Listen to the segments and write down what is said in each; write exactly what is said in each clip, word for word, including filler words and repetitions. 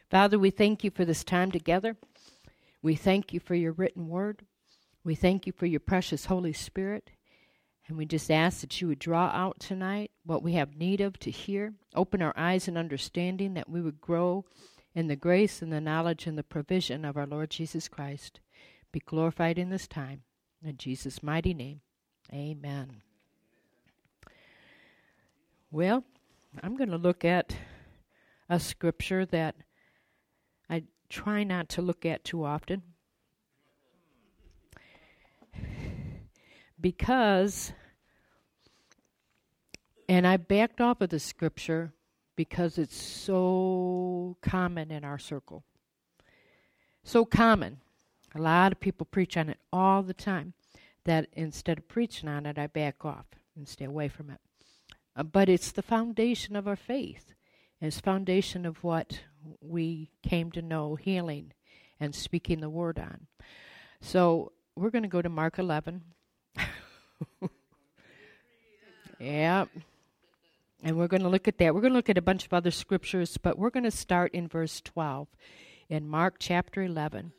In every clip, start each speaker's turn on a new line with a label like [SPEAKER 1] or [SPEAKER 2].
[SPEAKER 1] Father, we thank you for this time together. We thank you for your written word. We thank you for your precious Holy Spirit. And we just ask that you would draw out tonight what we have need of to hear. Open our eyes and understanding that we would grow in the grace and the knowledge and the provision of our Lord Jesus Christ. Be glorified in this time. In Jesus' mighty name, amen. Well, I'm going to look at a scripture that I try not to look at too often, because, and I backed off of the scripture because it's so common in our circle. So common. A lot of people preach on it all the time, that instead of preaching on it, I back off and stay away from it. Uh, but it's the foundation of our faith. It's foundation of what we came to know healing and speaking the word on. So we're going to go to Mark eleven. Yeah. And we're going to look at that. We're going to look at a bunch of other scriptures, but we're going to start in verse twelve in Mark chapter eleven.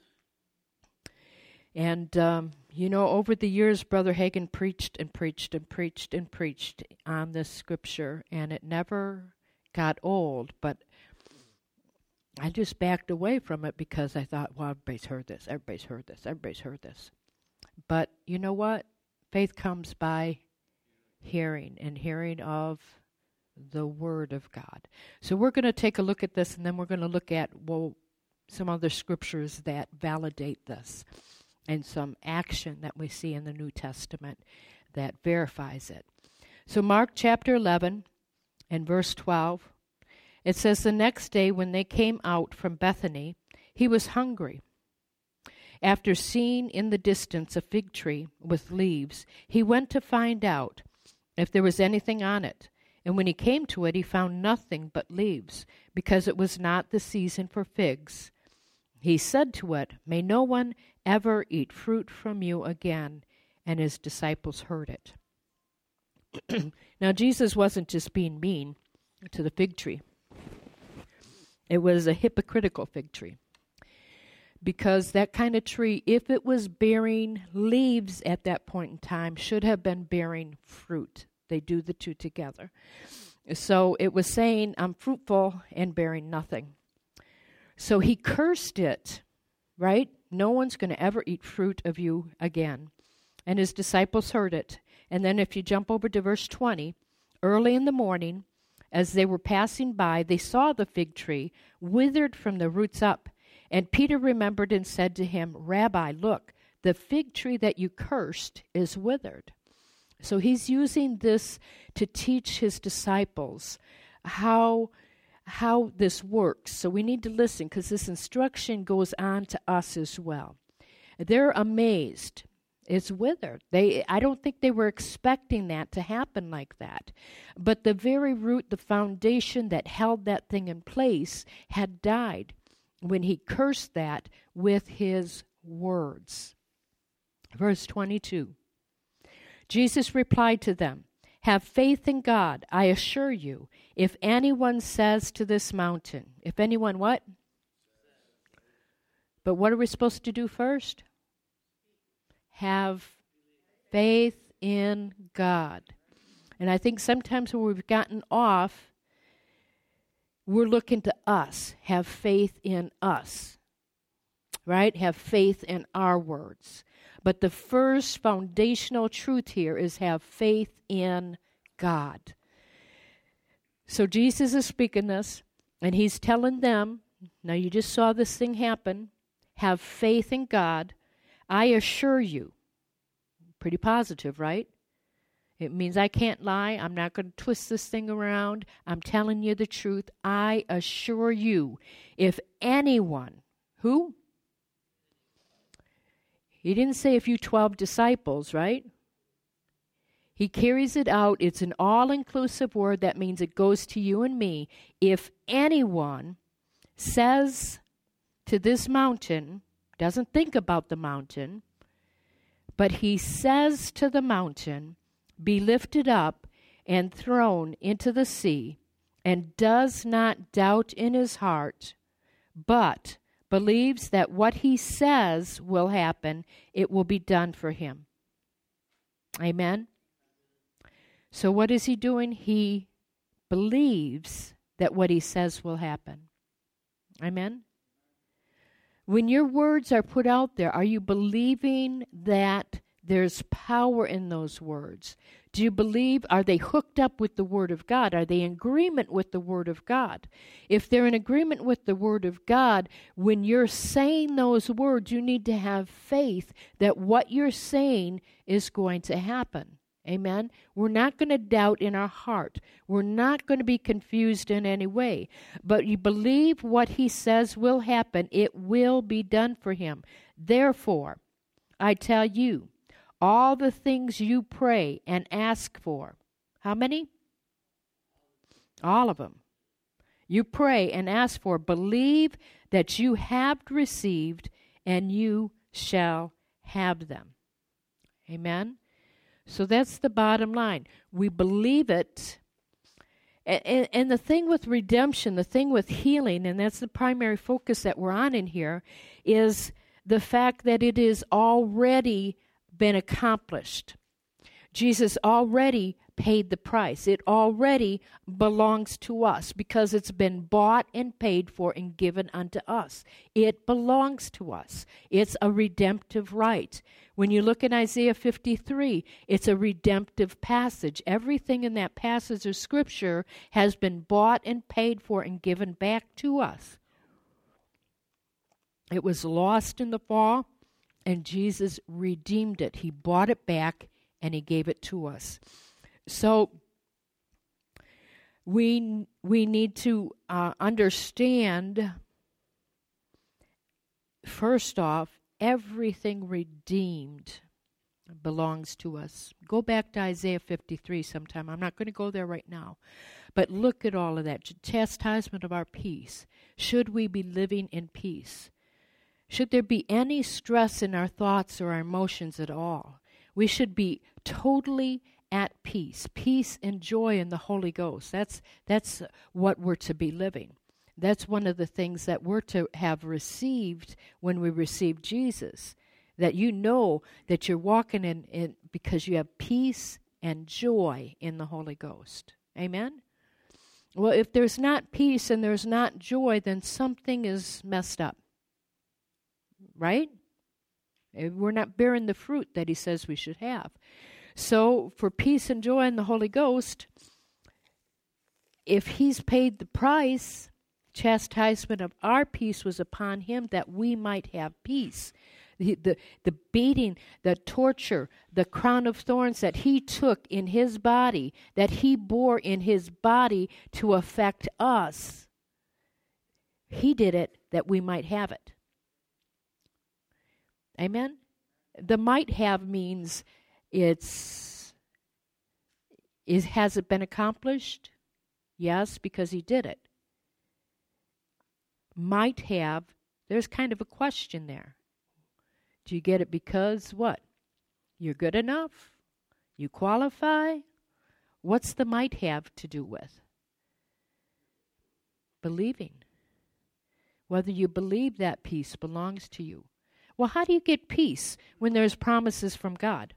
[SPEAKER 1] And, um, you know, over the years, Brother Hagin preached and preached and preached and preached on this scripture, and it never got old, but I just backed away from it because I thought, well, everybody's heard this, everybody's heard this, everybody's heard this. But you know what? Faith comes by hearing, and hearing of the Word of God. So we're going to take a look at this, and then we're going to look at, well, some other scriptures that validate this, and some action that we see in the New Testament that verifies it. So Mark chapter eleven, in verse twelve, it says, the next day when they came out from Bethany, he was hungry. After seeing in the distance a fig tree with leaves, he went to find out if there was anything on it. And when he came to it, he found nothing but leaves, because it was not the season for figs. He said to it, may no one ever eat fruit from you again. And his disciples heard it. Now, Jesus wasn't just being mean to the fig tree. It was a hypocritical fig tree. Because that kind of tree, if it was bearing leaves at that point in time, should have been bearing fruit. They do the two together. So it was saying, I'm fruitful and bearing nothing. So he cursed it, right? No one's going to ever eat fruit of you again. And his disciples heard it. And then if you jump over to verse twenty, early in the morning, as they were passing by, they saw the fig tree withered from the roots up. And Peter remembered and said to him, Rabbi, look, the fig tree that you cursed is withered. So he's using this to teach his disciples how, how this works. So we need to listen, because this instruction goes on to us as well. They're amazed. It's withered. They, I don't think they were expecting that to happen like that. But the very root, the foundation that held that thing in place had died when he cursed that with his words. Verse twenty-two. Jesus replied to them, have faith in God. I assure you, if anyone says to this mountain, if anyone what? But what are we supposed to do first? Have faith in God. And I think sometimes when we've gotten off, we're looking to us. Have faith in us. Right? Have faith in our words. But the first foundational truth here is have faith in God. So Jesus is speaking this, and he's telling them, now you just saw this thing happen, have faith in God. I assure you, pretty positive, right? It means I can't lie. I'm not going to twist this thing around. I'm telling you the truth. I assure you, if anyone, who? He didn't say a few twelve disciples, right? He carries it out. It's an all-inclusive word. That means it goes to you and me. If anyone says to this mountain, doesn't think about the mountain, but he says to the mountain, be lifted up and thrown into the sea, and does not doubt in his heart, but believes that what he says will happen, it will be done for him. Amen? So what is he doing? He believes that what he says will happen. Amen? When your words are put out there, are you believing that there's power in those words? Do you believe, are they hooked up with the Word of God? Are they in agreement with the Word of God? If they're in agreement with the Word of God, when you're saying those words, you need to have faith that what you're saying is going to happen. Amen? We're not going to doubt in our heart. We're not going to be confused in any way. But you believe what he says will happen. It will be done for him. Therefore, I tell you, all the things you pray and ask for. How many? All of them. You pray and ask for. Believe that you have received and you shall have them. Amen? So that's the bottom line. We believe it. And, and the thing with redemption, the thing with healing, and that's the primary focus that we're on in here, is the fact that it is already been accomplished. Jesus already paid the price. It already belongs to us because it's been bought and paid for and given unto us. It belongs to us. It's a redemptive right. When you look at Isaiah fifty-three, it's a redemptive passage. Everything in that passage of Scripture has been bought and paid for and given back to us. It was lost in the fall, and Jesus redeemed it. He bought it back, and he gave it to us. So we we need to uh, understand, first off, everything redeemed belongs to us. Go back to Isaiah fifty-three sometime. I'm not going to go there right now. But look at all of that. Chastisement of our peace. Should we be living in peace? Should there be any stress in our thoughts or our emotions at all? We should be totally at peace. Peace and joy in the Holy Ghost. That's that's what we're to be living. That's one of the things that we're to have received when we receive Jesus. That you know that you're walking in, in because you have peace and joy in the Holy Ghost. Amen? Well, if there's not peace and there's not joy, then something is messed up. Right? We're not bearing the fruit that he says we should have. So, for peace and joy in the Holy Ghost, if he's paid the price, chastisement of our peace was upon him that we might have peace. The, the, the beating, the torture, the crown of thorns that he took in his body, that he bore in his body to affect us, he did it that we might have it. Amen? The might have means it's, is, has it been accomplished? Yes, because he did it. Might have, there's kind of a question there. Do you get it because what? You're good enough? You qualify? What's the might have to do with? Believing. Whether you believe that peace belongs to you. Well, how do you get peace when there's promises from God?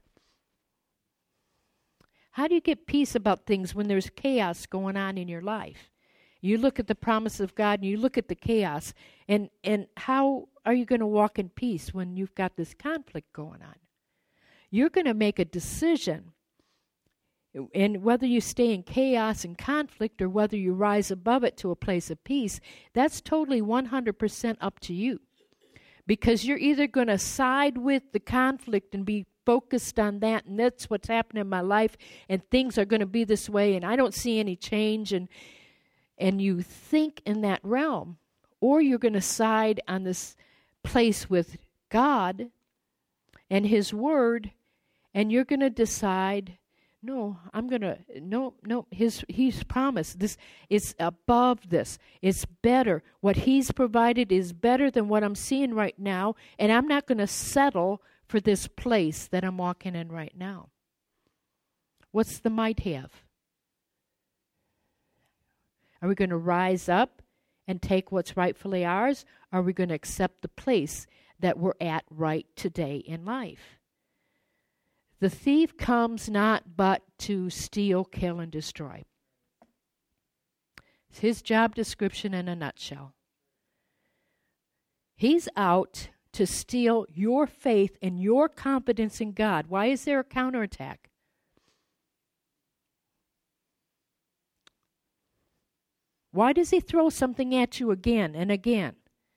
[SPEAKER 1] How do you get peace about things when there's chaos going on in your life? You look at the promise of God and you look at the chaos, and, and how are you going to walk in peace when you've got this conflict going on? You're going to make a decision, and whether you stay in chaos and conflict or whether you rise above it to a place of peace, that's totally one hundred percent up to you. Because you're either going to side with the conflict and be focused on that, and that's what's happening in my life, and things are going to be this way, and I don't see any change, and and you think in that realm, or you're going to side on this place with God and his word, and you're going to decide, no, I'm going to, no, no, his, he's promised this, it's above this, it's better. What he's provided is better than what I'm seeing right now, and I'm not going to settle for this place that I'm walking in right now. What's the might have? Are we going to rise up and take what's rightfully ours? Or are we going to accept the place that we're at right today in life? The thief comes not but to steal, kill, and destroy. It's his job description in a nutshell. He's out to steal your faith and your confidence in God. Why is there a counterattack? Why does he throw something at you again and again?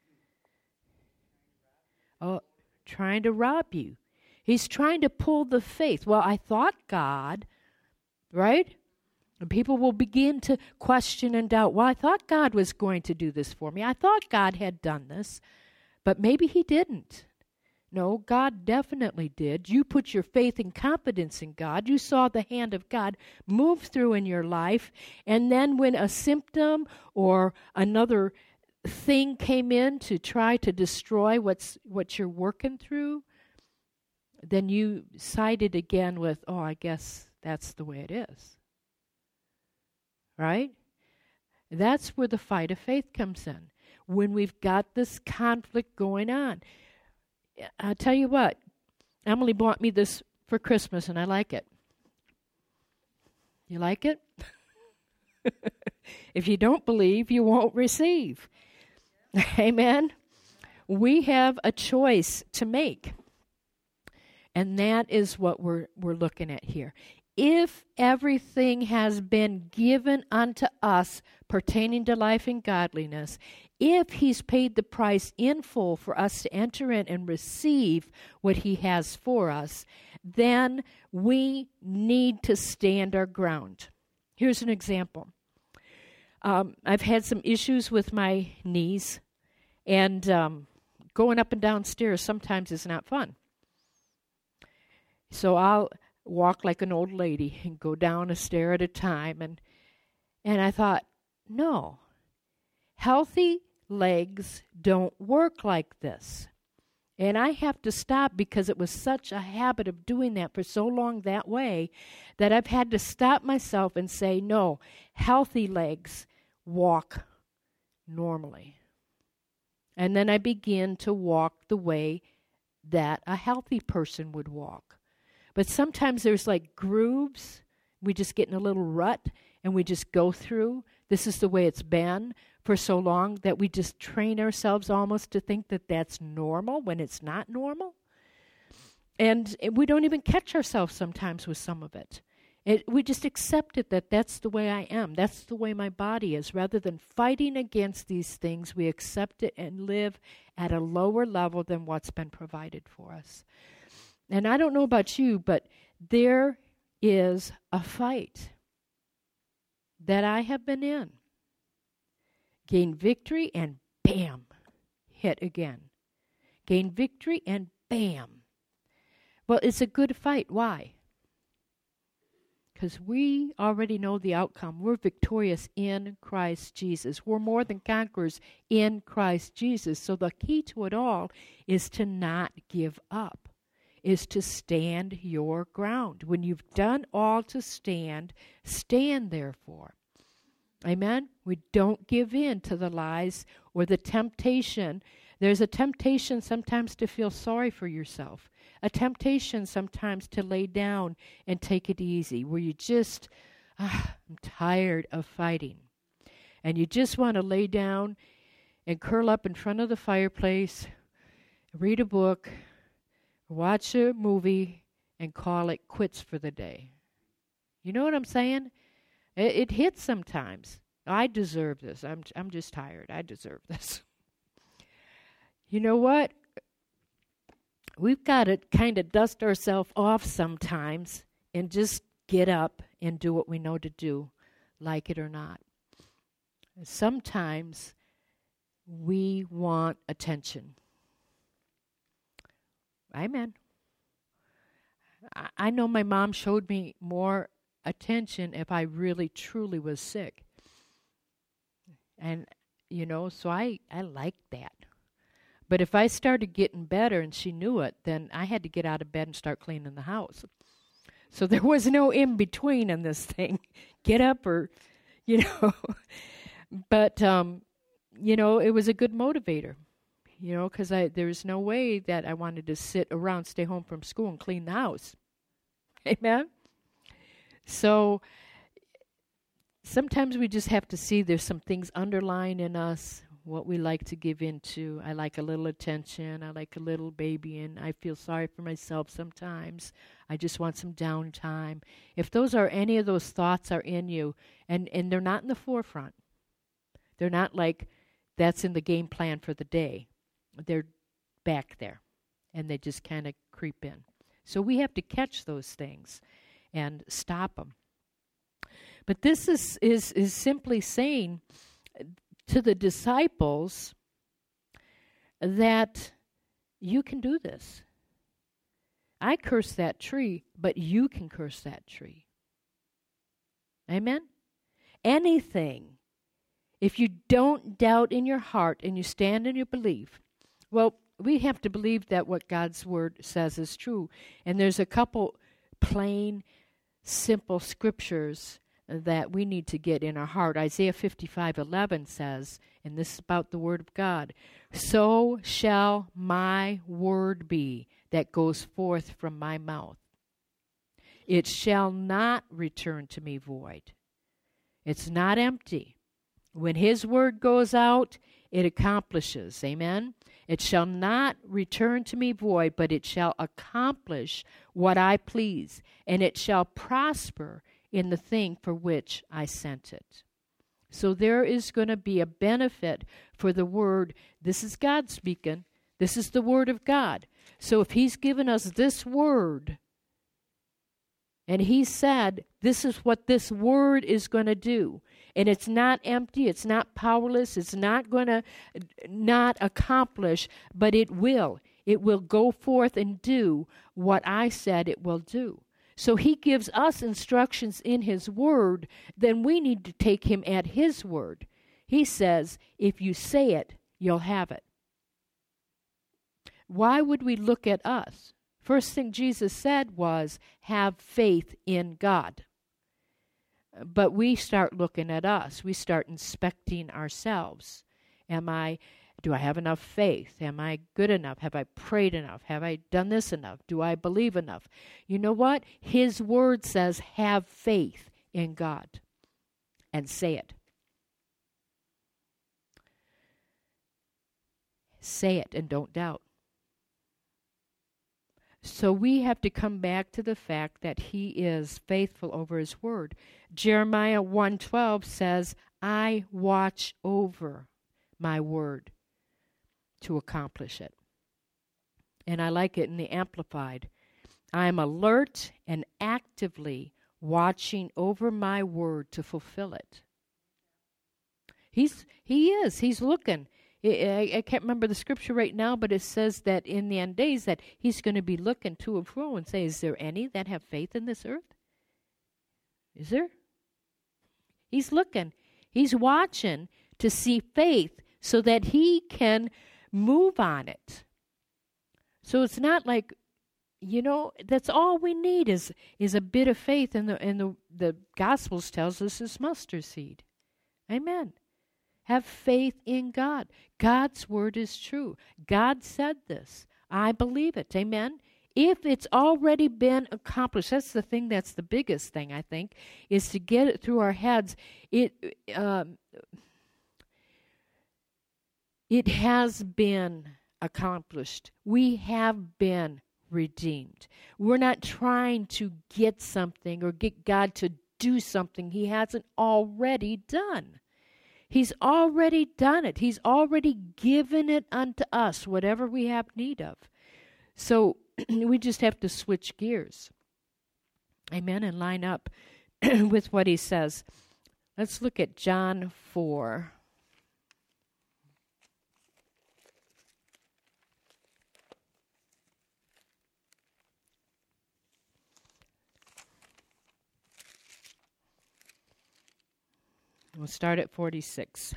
[SPEAKER 1] Oh, trying to rob you. He's trying to pull the faith. Well, I thought God, right? And people will begin to question and doubt. Well, I thought God was going to do this for me. I thought God had done this, but maybe he didn't. No, God definitely did. You put your faith and confidence in God. You saw the hand of God move through in your life. And then when a symptom or another thing came in to try to destroy what's what you're working through, then you sided again with, oh, I guess that's the way it is. Right? That's where the fight of faith comes in. When we've got this conflict going on. I'll tell you what, Emily bought me this for Christmas, and I like it. You like it? If you don't believe, you won't receive. Amen? We have a choice to make, and that is what we're we're looking at here. If everything has been given unto us pertaining to life and godliness, if he's paid the price in full for us to enter in and receive what he has for us, then we need to stand our ground. Here's an example. Um, I've had some issues with my knees, and um, going up and down stairs sometimes is not fun. So I'll walk like an old lady and go down a stair at a time, and and I thought, no, healthy legs don't work like this. And I have to stop because it was such a habit of doing that for so long that way that I've had to stop myself and say, no, healthy legs walk normally. And then I begin to walk the way that a healthy person would walk. But sometimes there's like grooves. We just get in a little rut and we just go through. This is the way it's been for so long that we just train ourselves almost to think that that's normal when it's not normal. And we don't even catch ourselves sometimes with some of it. it. We just accept it that that's the way I am. That's the way my body is. Rather than fighting against these things, we accept it and live at a lower level than what's been provided for us. And I don't know about you, but there is a fight that I have been in. Gain victory and bam, hit again. Gain victory and bam. Well, it's a good fight. Why? Because we already know the outcome. We're victorious in Christ Jesus. We're more than conquerors in Christ Jesus. So the key to it all is to not give up, is to stand your ground. When you've done all to stand, stand therefore. Amen? We don't give in to the lies or the temptation. There's a temptation sometimes to feel sorry for yourself. A temptation sometimes to lay down and take it easy, where you just, ah, I'm tired of fighting. And you just want to lay down and curl up in front of the fireplace, read a book, watch a movie, and call it quits for the day. You know what I'm saying? It, it hits sometimes. I deserve this. I'm I'm just tired. I deserve this. You know what? We've got to kind of dust ourselves off sometimes and just get up and do what we know to do, like it or not. Sometimes we want attention. Amen. I, I know my mom showed me more attention if I really truly was sick. And, you know, so I, I liked that. But if I started getting better and she knew it, then I had to get out of bed and start cleaning the house. So there was no in-between in this thing. Get up or, you know. But um, you know, it was a good motivator, you know, because I there was no way that I wanted to sit around, stay home from school, and clean the house. Amen? So sometimes we just have to see there's some things underlying in us, what we like to give into. I like a little attention. I like a little baby, and I feel sorry for myself sometimes. I just want some downtime. If those are any of those thoughts are in you, and, and they're not in the forefront, they're not like that's in the game plan for the day. They're back there, and they just kind of creep in. So we have to catch those things and stop them. But this is, is, is simply saying to the disciples that you can do this. I curse that tree, but you can curse that tree. Amen? Anything. If you don't doubt in your heart and you stand in your belief, well, we have to believe that what God's word says is true. And there's a couple plain, simple scriptures that we need to get in our heart. Isaiah fifty-five eleven says, and this is about the word of God, so shall my word be that goes forth from my mouth. It shall not return to me void. It's not empty. When his word goes out, it accomplishes. Amen? It shall not return to me void, but it shall accomplish what I please, and it shall prosper in the thing for which I sent it. So there is going to be a benefit for the word. This is God speaking. This is the word of God. So if he's given us this word, and he said, this is what this word is going to do, and it's not empty, it's not powerless, it's not going to not accomplish, but it will. It will go forth and do what I said it will do. So he gives us instructions in his word, then we need to take him at his word. He says, if you say it, you'll have it. Why would we look at us? First thing Jesus said was, have faith in God. But we start looking at us. We start inspecting ourselves. Am I, do I have enough faith? Am I good enough? Have I prayed enough? Have I done this enough? Do I believe enough? You know what? His word says, have faith in God. And say it. Say it and don't doubt. So we have to come back to the fact that he is faithful over his word. Jeremiah one twelve says, I watch over my word to accomplish it. And I like it in the Amplified. I am alert and actively watching over my word to fulfill it. He's he is. He's looking. I, I can't remember the scripture right now, but it says that in the end days that he's going to be looking to and fro and say, is there any that have faith in this earth? Is there? He's looking. He's watching to see faith so that he can move on it. So it's not like, you know, that's all we need is is a bit of faith. And the and the, the Gospels tells us is mustard seed. Amen. Have faith in God. God's word is true. God said this. I believe it. Amen. If it's already been accomplished, that's the thing that's the biggest thing, I think, is to get it through our heads. It um, it has been accomplished. We have been redeemed. We're not trying to get something or get God to do something he hasn't already done. He's already done it. He's already given it unto us, whatever we have need of. So we just have to switch gears. Amen, and line up with what he says. Let's look at John four. We'll start at forty-six.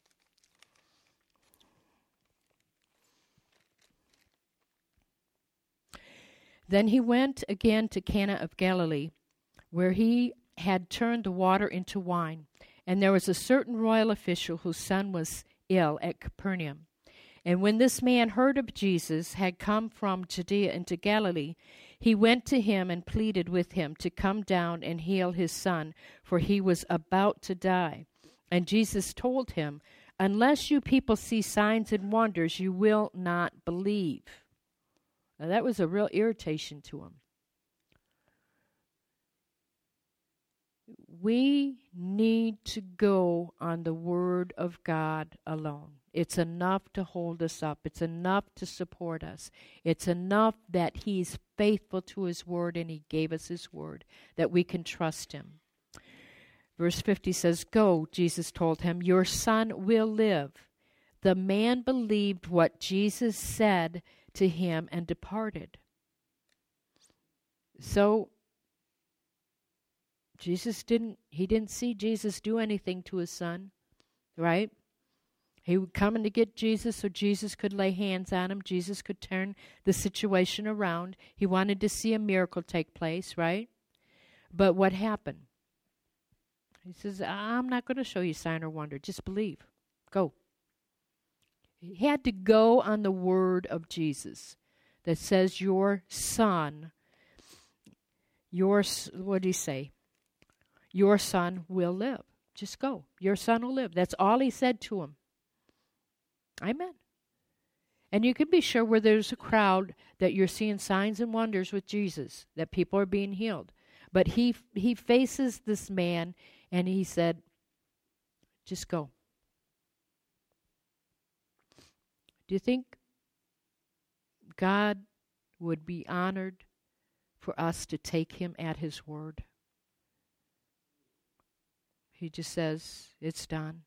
[SPEAKER 1] Then he went again to Cana of Galilee, where he had turned the water into wine. And there was a certain royal official whose son was ill at Capernaum. And when this man heard of Jesus had come from Judea into Galilee, he went to him and pleaded with him to come down and heal his son, for he was about to die. And Jesus told him, unless you people see signs and wonders, you will not believe. Now that was a real irritation to him. We need to go on the Word of God alone. It's enough to hold us up. It's enough to support us. It's enough that He's faithful to His Word and He gave us His Word, that we can trust Him. Verse fifty says, go, Jesus told him, your son will live. The man believed what Jesus said to him and departed. So, Jesus didn't, he didn't see Jesus do anything to his son, right? He would come in to get Jesus so Jesus could lay hands on him. Jesus could turn the situation around. He wanted to see a miracle take place, right? But what happened? He says, I'm not going to show you sign or wonder. Just believe. Go. He had to go on the word of Jesus that says your son, your, what did he say? Your son will live. Just go. Your son will live. That's all he said to him. Amen. And you can be sure where there's a crowd that you're seeing signs and wonders with Jesus, that people are being healed. But he he faces this man and he said, just go. Do you think God would be honored for us to take him at his word? He just says, it's done.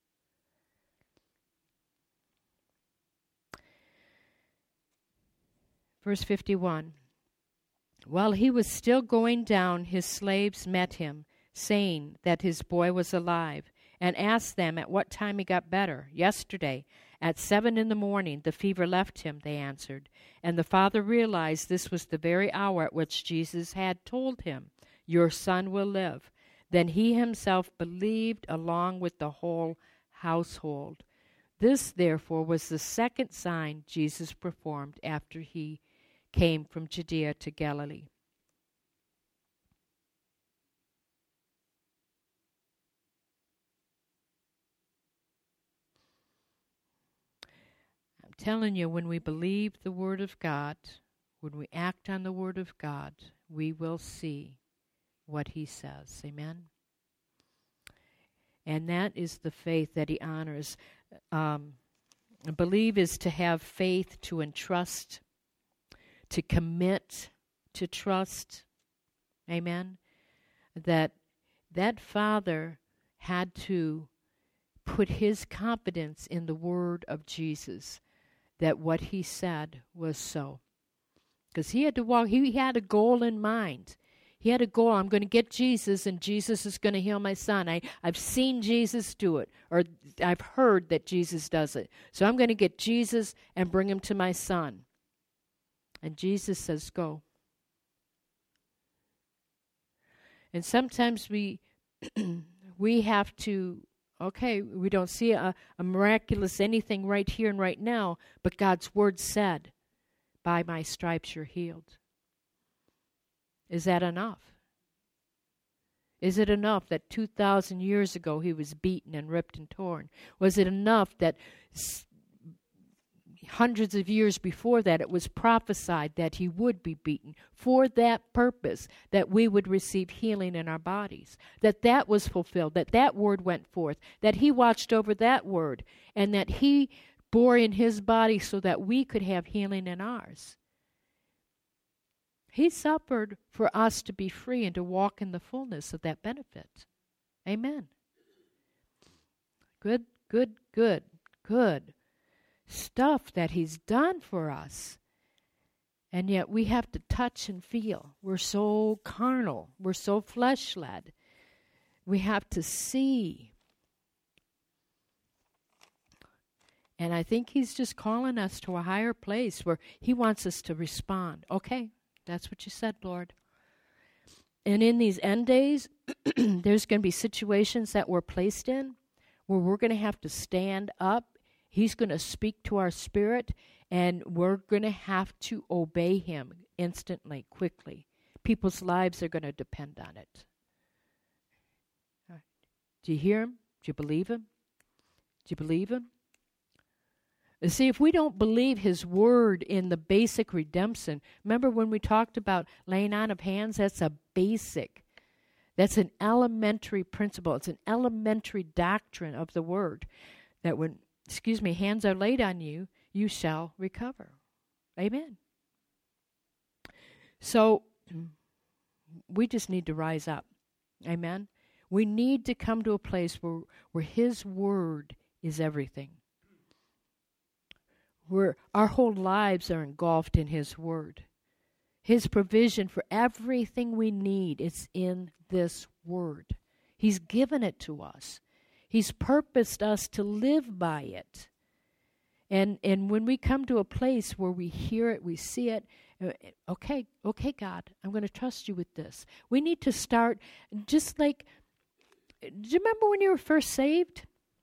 [SPEAKER 1] Verse fifty-one. While he was still going down, his slaves met him, saying that his boy was alive, and asked them at what time he got better. Yesterday, at seven in the morning, the fever left him, they answered. And the father realized this was the very hour at which Jesus had told him, your son will live. Then he himself believed along with the whole household. This, therefore, was the second sign Jesus performed after he came from Judea to Galilee. I'm telling you, when we believe the Word of God, when we act on the Word of God, we will see what He says. Amen? And that is the faith that He honors. Um, believe is to have faith, to entrust, to commit, to trust. Amen? That that father had to put his confidence in the word of Jesus, that what he said was so. Because he had to walk, he had a goal in mind. He had a goal, I'm going to get Jesus and Jesus is going to heal my son. I, I've seen Jesus do it, or I've heard that Jesus does it. So I'm going to get Jesus and bring him to my son. And Jesus says, go. And sometimes we we have to, okay, we don't see a, a miraculous anything right here and right now, but God's word said, by my stripes you're healed. Is that enough? Is it enough that two thousand years ago he was beaten and ripped and torn? Was it enough that s- hundreds of years before that it was prophesied that he would be beaten for that purpose, that we would receive healing in our bodies, that that was fulfilled, that that word went forth, that he watched over that word, and that he bore in his body so that we could have healing in ours? He suffered for us to be free and to walk in the fullness of that benefit. Amen. Good, good, good, good stuff that he's done for us. And yet we have to touch and feel. We're so carnal. We're so flesh-led. We have to see. And I think he's just calling us to a higher place where he wants us to respond. Okay, that's what you said, Lord. And in these end days, there's going to be situations that we're placed in where we're going to have to stand up. He's going to speak to our spirit, and we're going to have to obey him instantly, quickly. People's lives are going to depend on it. Do you hear him? Do you believe him? Do you believe him? You see, if we don't believe his word in the basic redemption, remember when we talked about laying on of hands? That's a basic. That's an elementary principle. It's an elementary doctrine of the word that when, excuse me, hands are laid on you, you shall recover. Amen. So we just need to rise up. Amen. We need to come to a place where, where his word is everything. Where our whole lives are engulfed in his word. His provision for everything we need is in this word. He's given it to us. He's purposed us to live by it. And and when we come to a place where we hear it, we see it, okay, okay, God, I'm going to trust you with this. We need to start just like, do you remember when you were first saved?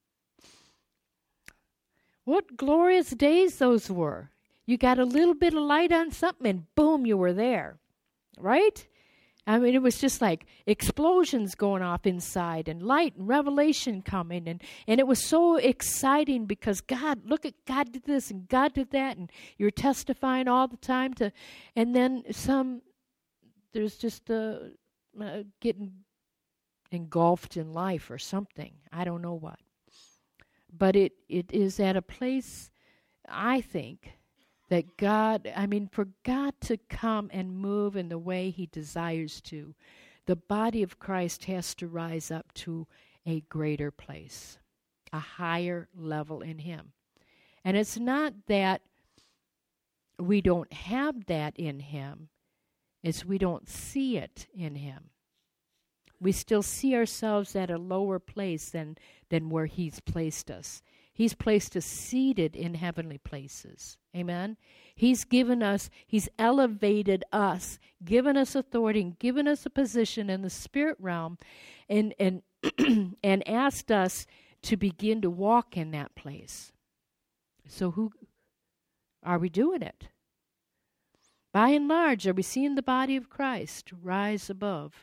[SPEAKER 1] What glorious days those were. You got a little bit of light on something and boom, you were there. Right? I mean, it was just like explosions going off inside and light and revelation coming. And, and it was so exciting because God, look at God did this and God did that. And you're testifying all the time to, and then some, there's just uh, uh, getting engulfed in life or something. I don't know what. But it, it is at a place, I think, that God, I mean, for God to come and move in the way he desires to, the body of Christ has to rise up to a greater place, a higher level in him. And it's not that we don't have that in him, it's we don't see it in him. We still see ourselves at a lower place than, than where he's placed us. He's placed us seated in heavenly places. Amen? He's given us, he's elevated us, given us authority, and given us a position in the spirit realm, and and and asked us to begin to walk in that place. So who are we doing it? By and large, are we seeing the body of Christ rise above?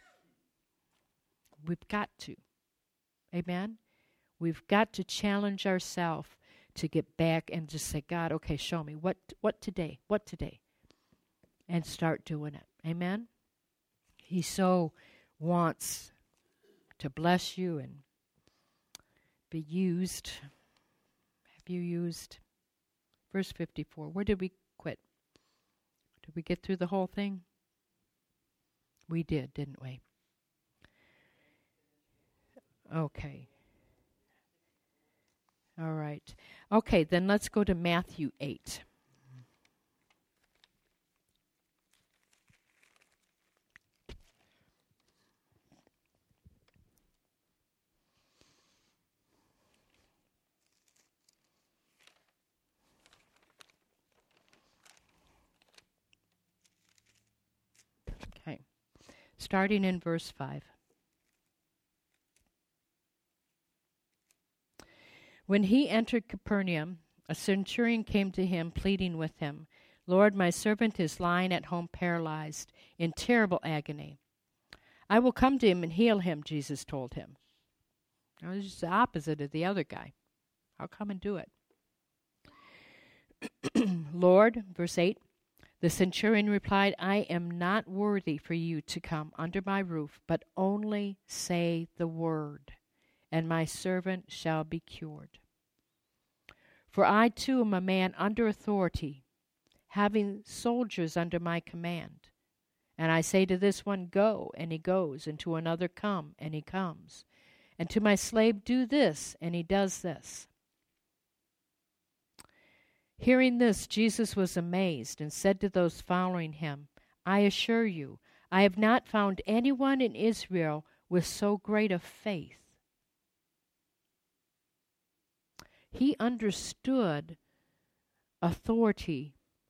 [SPEAKER 1] We've got to. Amen? We've got to challenge ourselves to get back and just say, God, okay, show me. What what today? What today? And start doing it. Amen? He so wants to bless you and be used. Have you used? Verse fifty-four. Where did we quit? Did we get through the whole thing? We did, didn't we? Okay. All right. Okay, then let's go to Matthew eight. Okay. Starting in verse five. When he entered Capernaum, a centurion came to him, pleading with him, Lord, my servant is lying at home paralyzed, in terrible agony. I will come to him and heal him, Jesus told him. Now, this is the opposite of the other guy. I'll come and do it. Lord, verse eight, the centurion replied, I am not worthy for you to come under my roof, but only say the word, and my servant shall be cured. For I too am a man under authority, having soldiers under my command. And I say to this one, go, and he goes, and to another, come, and he comes. And to my slave, do this, and he does this. Hearing this, Jesus was amazed, and said to those following him, I assure you, I have not found anyone in Israel with so great a faith. He understood authority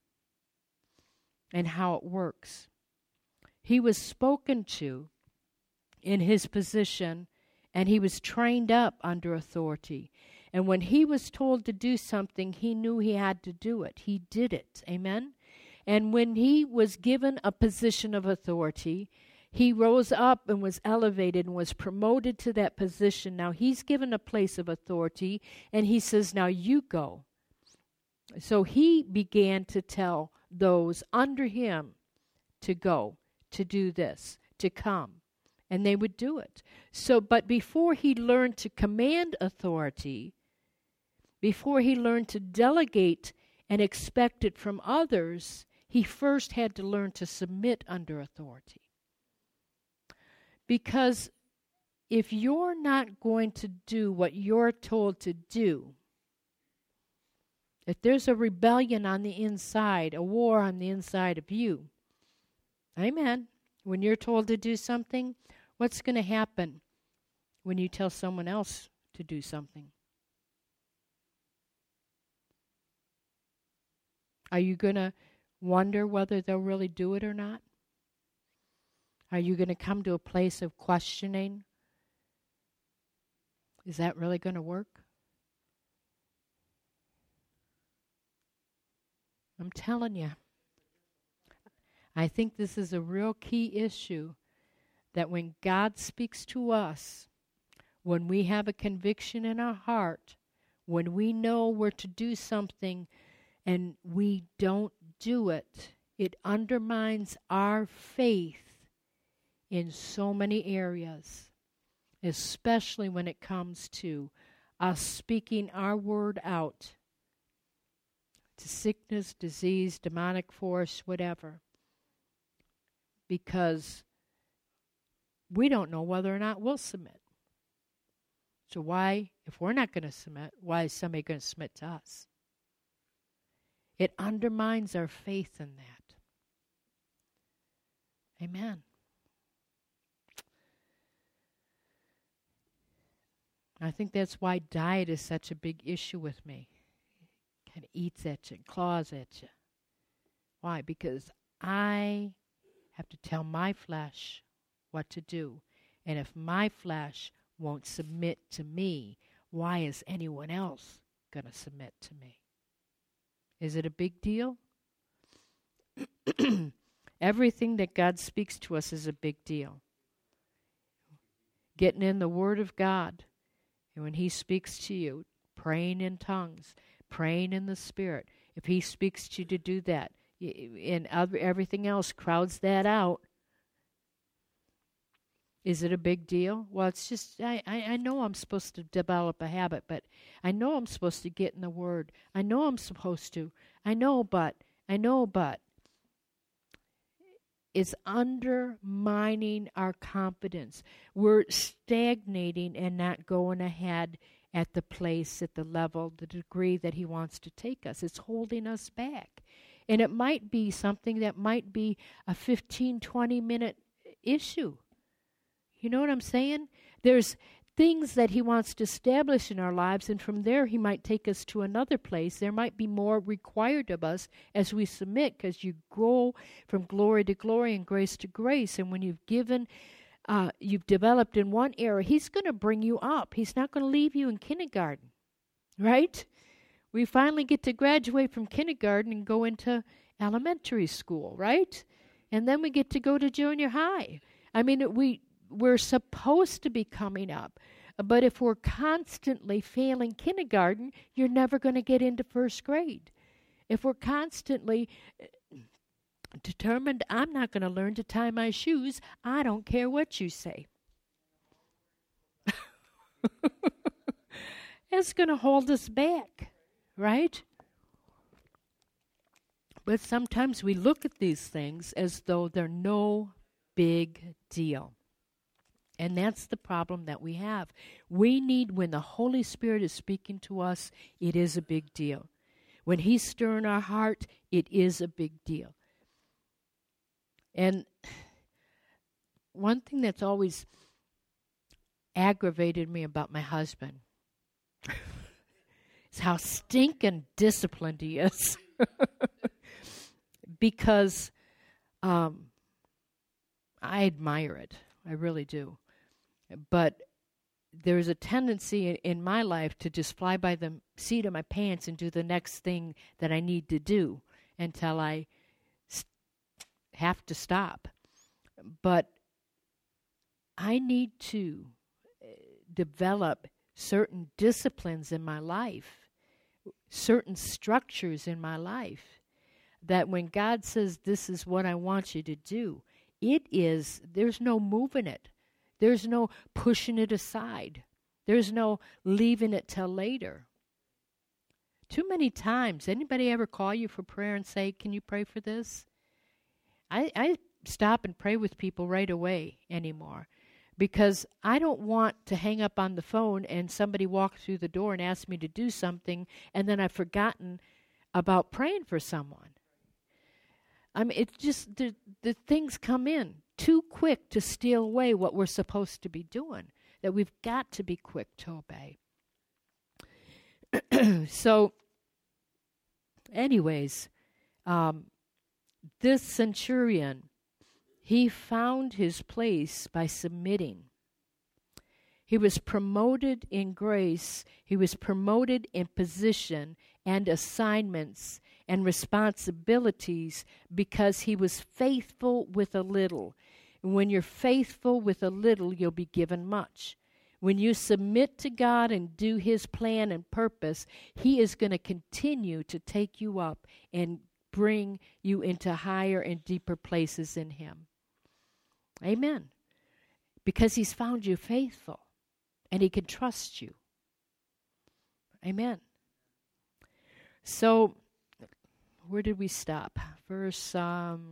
[SPEAKER 1] and how it works. He was spoken to in his position And he was trained up under authority. And when he was told to do something, he knew he had to do it. He did it. Amen? And when he was given a position of authority, he rose up and was elevated and was promoted to that position. Now he's given a place of authority, and he says, now you go. So he began to tell those under him to go, to do this, to come. And they would do it. So, but before he learned to command authority, before he learned to delegate and expect it from others, he first had to learn to submit under authority. Because if you're not going to do what you're told to do, if there's a rebellion on the inside, a war on the inside of you, amen, when you're told to do something, what's going to happen when you tell someone else to do something? Are you going to wonder whether they'll really do it or not? Are you going to come to a place of questioning? Is that really going to work? I'm telling you. I think this is a real key issue, that when God speaks to us, when we have a conviction in our heart, when we know we're to do something and we don't do it, it undermines our faith in so many areas, especially when it comes to us speaking our word out to sickness, disease, demonic force, whatever. Because we don't know whether or not we'll submit. So why, if we're not going to submit, why is somebody going to submit to us? It undermines our faith in that. Amen. I think that's why diet is such a big issue with me. It kind of eats at you, claws at you. Why? Because I have to tell my flesh what to do. And if my flesh won't submit to me, why is anyone else going to submit to me? Is it a big deal? Everything that God speaks to us is a big deal. Getting in the Word of God, and when He speaks to you, praying in tongues, praying in the Spirit, if He speaks to you to do that, and other, everything else crowds that out, is it a big deal? Well, it's just, I, I, I know I'm supposed to develop a habit, but I know I'm supposed to get in the Word. I know I'm supposed to. I know, but, I know, but. It's undermining our confidence. We're stagnating and not going ahead at the place, at the level, the degree that He wants to take us. It's holding us back. And it might be something that might be a fifteen, twenty minute issue. You know what I'm saying? There's things that He wants to establish in our lives, and from there He might take us to another place. There might be more required of us as we submit, because you grow from glory to glory and grace to grace. And when you've given, uh, you've developed in one area, He's going to bring you up. He's not going to leave you in kindergarten, right? We finally get to graduate from kindergarten and go into elementary school, right? And then we get to go to junior high. I mean, we... We're supposed to be coming up. But if we're constantly failing kindergarten, you're never going to get into first grade. If we're constantly determined, I'm not going to learn to tie my shoes, I don't care what you say. It's going to hold us back, right? But sometimes we look at these things as though they're no big deal. And that's the problem that we have. We need, when the Holy Spirit is speaking to us, it is a big deal. When He's stirring our heart, it is a big deal. And one thing that's always aggravated me about my husband is how stinking disciplined he is. Because um, I admire it. I really do. But there's a tendency in, in my life to just fly by the seat of my pants and do the next thing that I need to do until I st- have to stop. But I need to uh, develop certain disciplines in my life, certain structures in my life, that when God says, this is what I want you to do, it is, there's no moving it. There's no pushing it aside. There's no leaving it till later. Too many times, anybody ever call you for prayer and say, can you pray for this? I, I stop and pray with people right away anymore, because I don't want to hang up on the phone and somebody walk through the door and ask me to do something, and then I've forgotten about praying for someone. I mean, it's just the, the things come in too quick to steal away what we're supposed to be doing, that we've got to be quick to obey. So, anyways, um, this centurion, he found his place by submitting. He was promoted in grace. He was promoted in position and assignments and responsibilities because he was faithful with a little. And when you're faithful with a little, you'll be given much. When you submit to God and do his plan and purpose, he is going to continue to take you up and bring you into higher and deeper places in him. Amen. Because he's found you faithful and he can trust you. Amen. So, where did we stop? Verse um,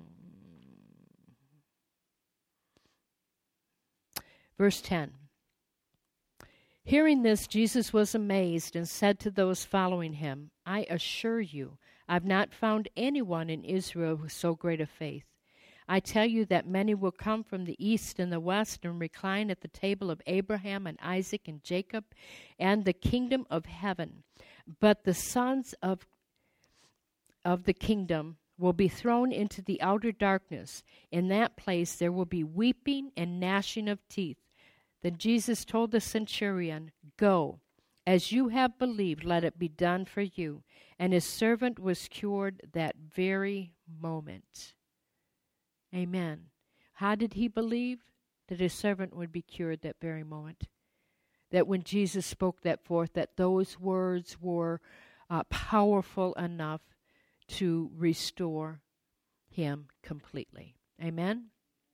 [SPEAKER 1] verse ten. Hearing this, Jesus was amazed and said to those following him, I assure you, I've not found anyone in Israel with so great a faith. I tell you that many will come from the east and the west and recline at the table of Abraham and Isaac and Jacob and the kingdom of heaven. But the sons of of the kingdom will be thrown into the outer darkness. In that place there will be weeping and gnashing of teeth. Then Jesus told the centurion, Go, as you have believed, let it be done for you. And his servant was cured that very moment. Amen. How did he believe? That his servant would be cured that very moment. That when Jesus spoke that forth, that those words were uh, powerful enough to restore him completely. Amen?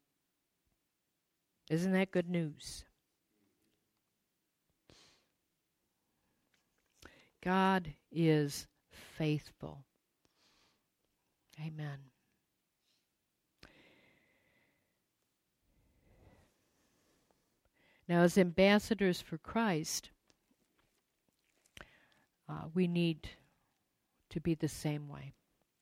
[SPEAKER 1] Isn't that good news? God is faithful. Amen. Now, as ambassadors for Christ, uh, we need to be the same way.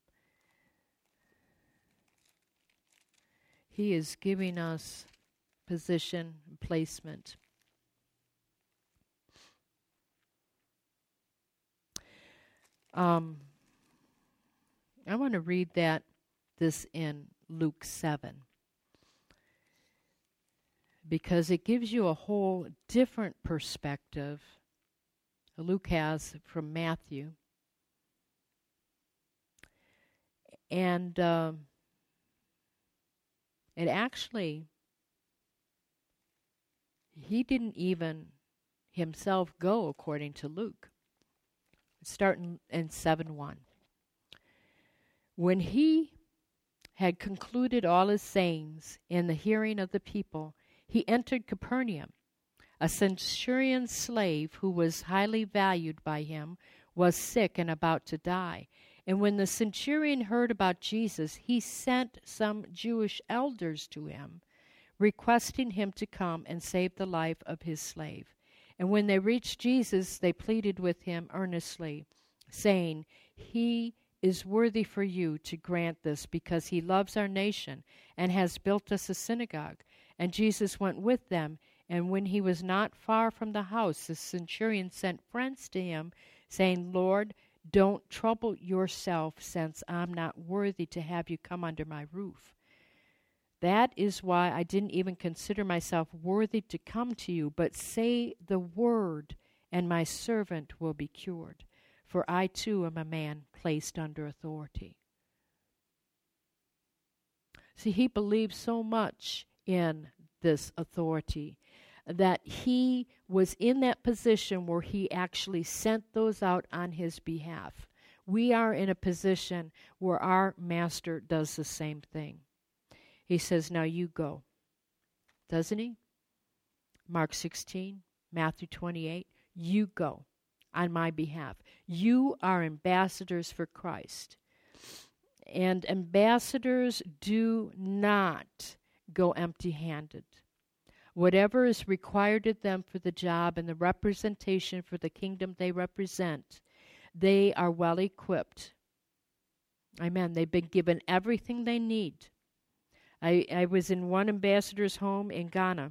[SPEAKER 1] He is giving us position and placement. Um, I want to read that, this in Luke seven, because it gives you a whole different perspective Luke has from Matthew. And um, it actually, he didn't even himself go according to Luke. Starting in seven one. When he had concluded all his sayings in the hearing of the people, he entered Capernaum. A centurion's slave who was highly valued by him was sick and about to die. And when the centurion heard about Jesus, he sent some Jewish elders to him, requesting him to come and save the life of his slave. And when they reached Jesus, they pleaded with him earnestly, saying, He is worthy for you to grant this, because he loves our nation and has built us a synagogue. And Jesus went with them, and when he was not far from the house, the centurion sent friends to him, saying, Lord, don't trouble yourself, since I'm not worthy to have you come under my roof. That is why I didn't even consider myself worthy to come to you, but say the word, and my servant will be cured. For I too am a man placed under authority. See, he believed so much in this authority that he was in that position where he actually sent those out on his behalf. We are in a position where our master does the same thing. He says, now you go. Doesn't he? Mark sixteen, Matthew twenty-eight, you go on my behalf. You are ambassadors for Christ. And ambassadors do not go empty-handed. Whatever is required of them for the job and the representation for the kingdom they represent, they are well equipped. Amen. They've been given everything they need. I, I was in one ambassador's home in Ghana.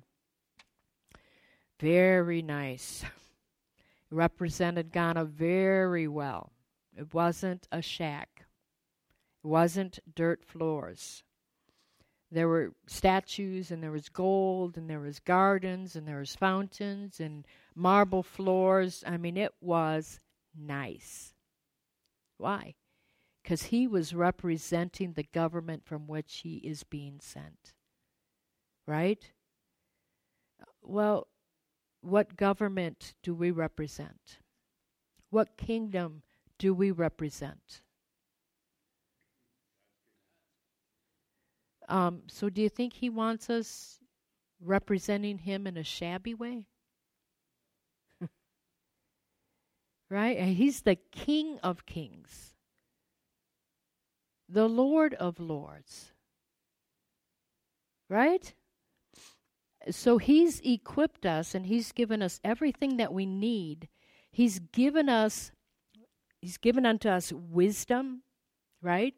[SPEAKER 1] Very nice. Represented Ghana very well. It wasn't a shack. It wasn't dirt floors. There were statues, and there was gold, and there was gardens, and there was fountains, and marble floors. I mean, it was nice. Why? Because he was representing the government from which he is being sent. Right? Well, what government do we represent? What kingdom do we represent? Um, so do you think he wants us representing him in a shabby way? Right? And he's the King of Kings. The Lord of Lords. Right? So he's equipped us, and he's given us everything that we need. He's given us, he's given unto us wisdom, right?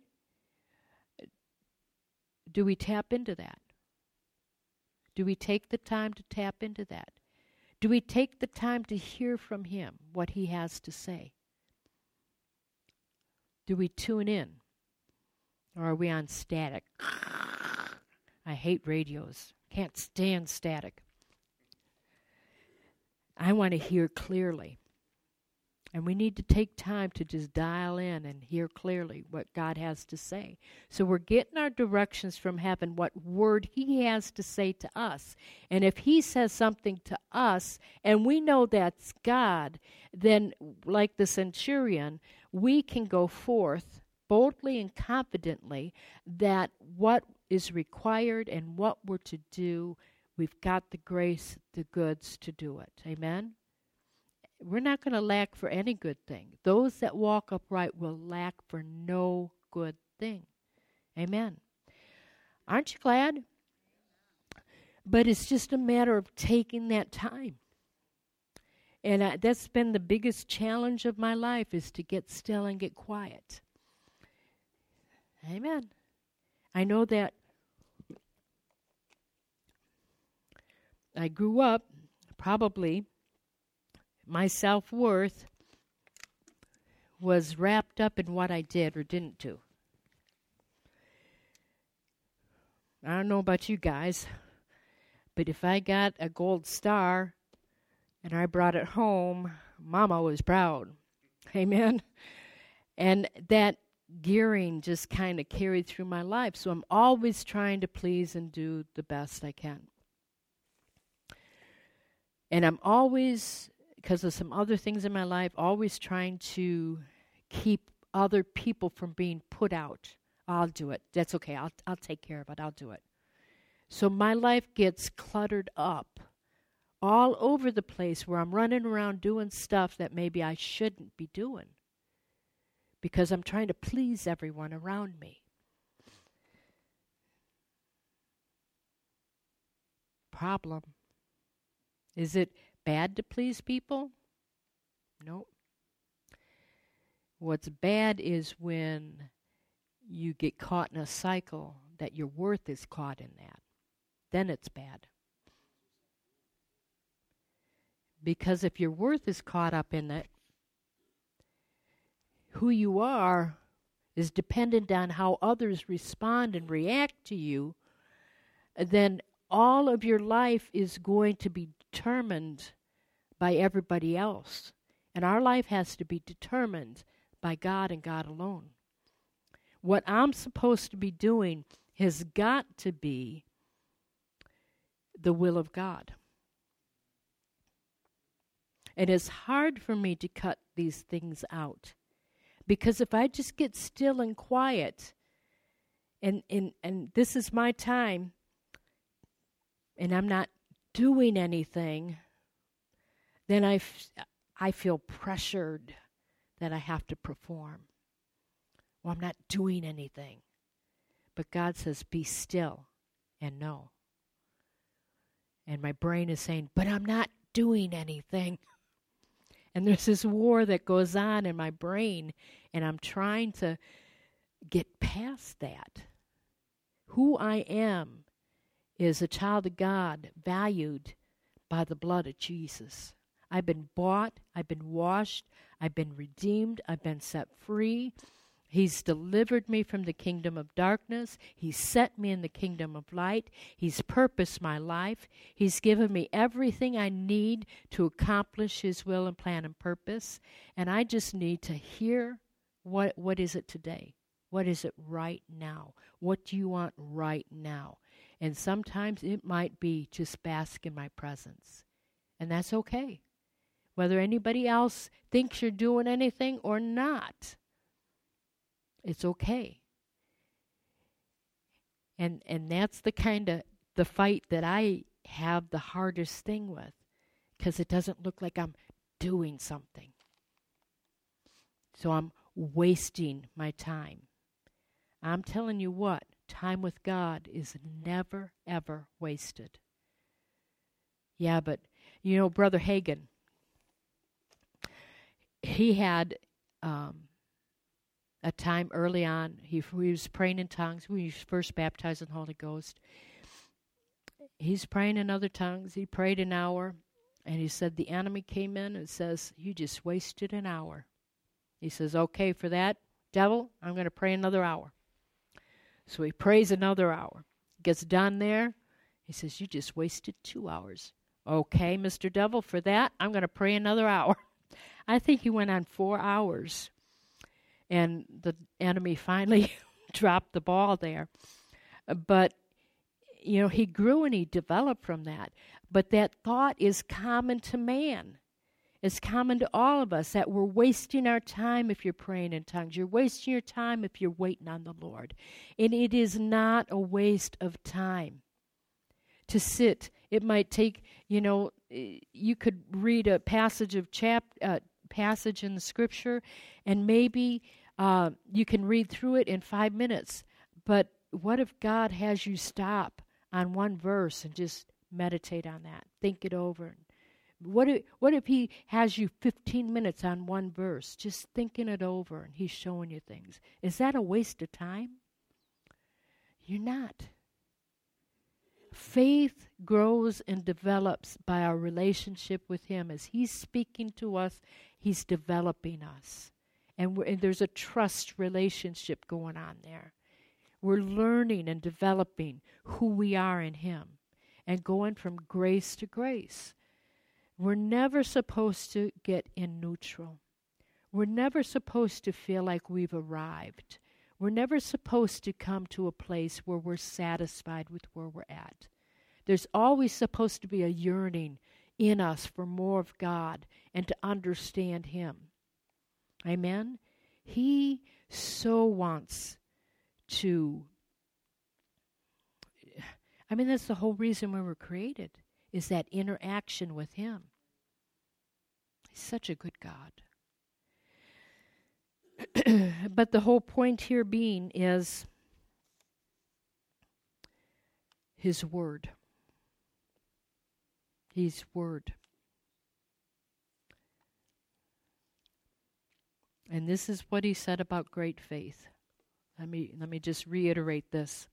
[SPEAKER 1] Do we tap into that? Do we take the time to tap into that? Do we take the time to hear from him what he has to say? Do we tune in? Or are we on static? I hate radios. Can't stand static. I want to hear clearly. And we need to take time to just dial in and hear clearly what God has to say. So we're getting our directions from heaven, what word he has to say to us. And if he says something to us, and we know that's God, then like the centurion, we can go forth boldly and confidently that what is required and what we're to do, we've got the grace, the goods to do it. Amen? We're not going to lack for any good thing. Those that walk upright will lack for no good thing. Amen. Aren't you glad? But it's just a matter of taking that time. And I, that's been the biggest challenge of my life, is to get still and get quiet. Amen. I know that I grew up probably my self-worth was wrapped up in what I did or didn't do. I don't know about you guys, but if I got a gold star and I brought it home, Mama was proud. Amen? And that gearing just kind of carried through my life. So I'm always trying to please and do the best I can. And I'm always, because of some other things in my life, always trying to keep other people from being put out. I'll do it. That's okay. I'll I'll take care of it. I'll do it. So my life gets cluttered up all over the place, where I'm running around doing stuff that maybe I shouldn't be doing, because I'm trying to please everyone around me. Problem. Is it bad to please people? No. What's bad is when you get caught in a cycle that your worth is caught in that. Then it's bad. Because if your worth is caught up in it, who you are is dependent on how others respond and react to you. then all of your life is going to be determined by everybody else. And our life has to be determined by God and God alone. What I'm supposed to be doing has got to be the will of God. And it's hard for me to cut these things out. Because if I just get still and quiet, and, and, and this is my time, and I'm not doing anything, then I, f- I feel pressured that I have to perform. Well, I'm not doing anything. But God says, be still and know. And my brain is saying, but I'm not doing anything. And there's this war that goes on in my brain, and I'm trying to get past that. Who I am is a child of God, valued by the blood of Jesus. I've been bought, I've been washed, I've been redeemed, I've been set free. He's delivered me from the kingdom of darkness. He's set me in the kingdom of light. He's purposed my life. He's given me everything I need to accomplish His will and plan and purpose. And I just need to hear, what what is it today? What is it right now? What do you want right now? And sometimes it might be just bask in my presence. And that's okay. Whether anybody else thinks you're doing anything or not, it's okay. And and that's the kind of the fight that I have the hardest thing with, because it doesn't look like I'm doing something. So I'm wasting my time. I'm telling you what, time with God is never, ever wasted. Yeah, but, you know, Brother Hagin, he had um, a time early on, he, he was praying in tongues. When he was first baptized in the Holy Ghost, he's praying in other tongues. He prayed an hour, and he said the enemy came in and says, you just wasted an hour. He says, okay, for that, devil, I'm going to pray another hour. So he prays another hour. Gets done there. He says, you just wasted two hours. Okay, Mister Devil, for that, I'm going to pray another hour. I think he went on four hours. And the enemy finally dropped the ball there. But, you know, he grew and he developed from that. But that thought is common to man. It's common to all of us that we're wasting our time if you're praying in tongues. You're wasting your time if you're waiting on the Lord. And it is not a waste of time to sit. It might take, you know, you could read a passage of chap, uh, passage in the Scripture, and maybe uh, you can read through it in five minutes. But what if God has you stop on one verse and just meditate on that, think it over? What if, what if he has you fifteen minutes on one verse, just thinking it over, and he's showing you things? Is that a waste of time? You're not. Faith grows and develops by our relationship with him. As he's speaking to us, he's developing us. And, we're, and there's a trust relationship going on there. We're learning and developing who we are in him and going from grace to grace. We're never supposed to get in neutral. We're never supposed to feel like we've arrived. We're never supposed to come to a place where we're satisfied with where we're at. There's always supposed to be a yearning in us for more of God and to understand him. Amen? He so wants to, I mean, that's the whole reason we were created, is that interaction with him. He's such a good God. But the whole point here being is his word. His word. And this is what he said about great faith. Let me let me just reiterate this.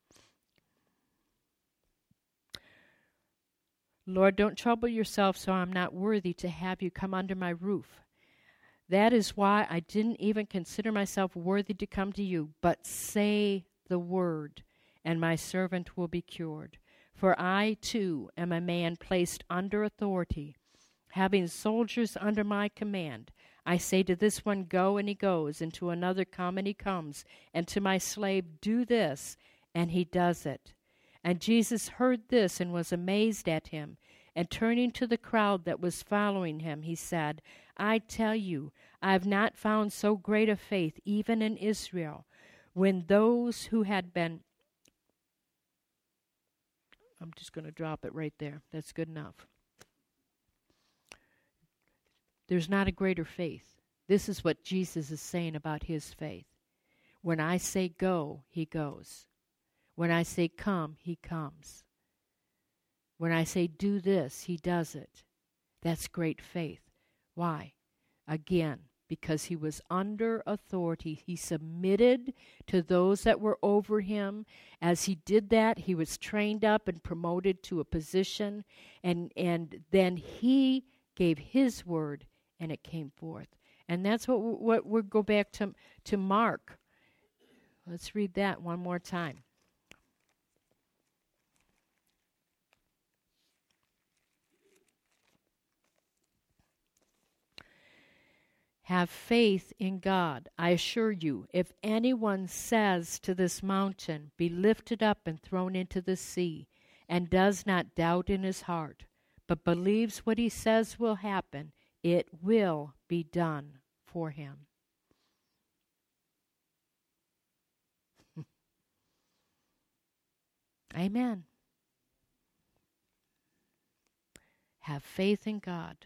[SPEAKER 1] Lord, don't trouble yourself so I'm not worthy to have you come under my roof. That is why I didn't even consider myself worthy to come to you, but say the word, and my servant will be cured. For I, too, am a man placed under authority, having soldiers under my command. I say to this one, go, and he goes, and to another, come, and he comes, and to my slave, do this, and he does it. And Jesus heard this and was amazed at him. And turning to the crowd that was following him, he said, I tell you, I have not found so great a faith, even in Israel. When those who had been... I'm just going to drop it right there. That's good enough. There's not a greater faith. This is what Jesus is saying about his faith. When I say go, he goes. When I say come, he comes. When I say do this, he does it. That's great faith. Why? Again, because he was under authority. He submitted to those that were over him. As he did that, he was trained up and promoted to a position, and, and then he gave his word, and it came forth. And that's what, what we'll go back to, to Mark. Let's read that one more time. Have faith in God. I assure you, if anyone says to this mountain, be lifted up and thrown into the sea, and does not doubt in his heart, but believes what he says will happen, it will be done for him. Amen. Have faith in God.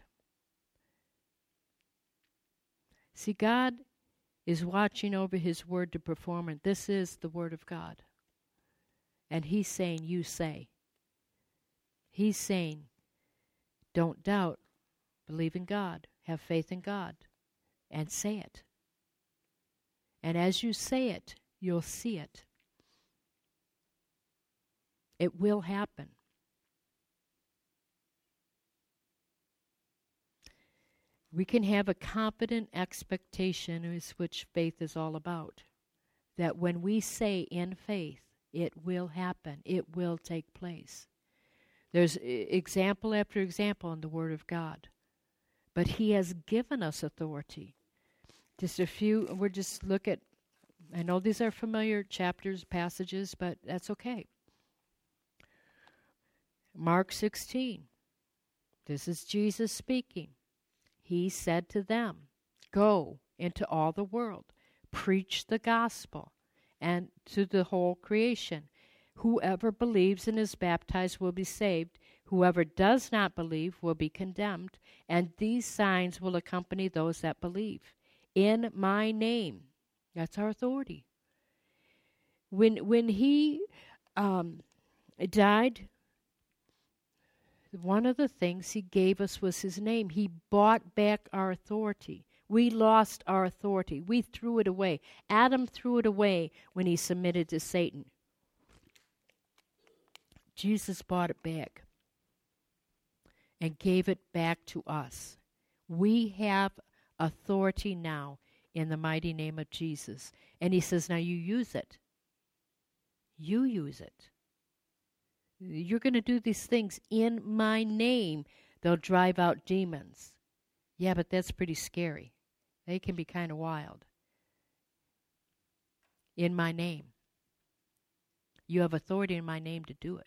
[SPEAKER 1] See, God is watching over his word to perform it. This is the word of God. And he's saying, you say. He's saying, don't doubt. Believe in God. Have faith in God. And say it. And as you say it, you'll see it. It will happen. We can have a confident expectation, is which faith is all about. That when we say in faith, it will happen. It will take place. There's example after example in the Word of God. But he has given us authority. Just a few, we'll just look at, I know these are familiar chapters, passages, but that's okay. Mark sixteen. This is Jesus speaking. He said to them, go into all the world, preach the gospel, and to the whole creation. Whoever believes and is baptized will be saved. Whoever does not believe will be condemned. And these signs will accompany those that believe. In my name. That's our authority. When, when he um, died, one of the things he gave us was his name. He bought back our authority. We lost our authority. We threw it away. Adam threw it away when he submitted to Satan. Jesus bought it back and gave it back to us. We have authority now in the mighty name of Jesus. And he says, now you use it. You use it. You're going to do these things in my name. They'll drive out demons. Yeah, but that's pretty scary. They can be kind of wild. In my name. You have authority in my name to do it.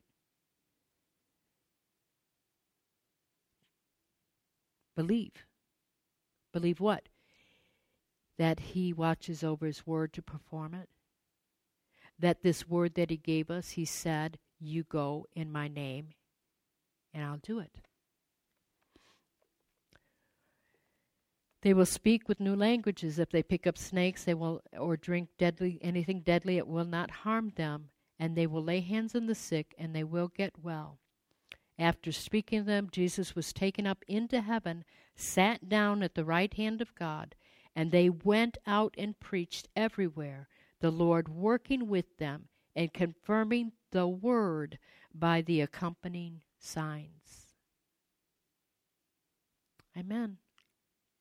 [SPEAKER 1] Believe. Believe what? That he watches over his word to perform it. That this word that he gave us, he said, you go in my name, and I'll do it. They will speak with new languages. If they pick up snakes, they will, or drink deadly anything deadly, it will not harm them. And they will lay hands on the sick, and they will get well. After speaking to them, Jesus was taken up into heaven, sat down at the right hand of God, and they went out and preached everywhere, the Lord working with them and confirming the word by the accompanying signs. Amen.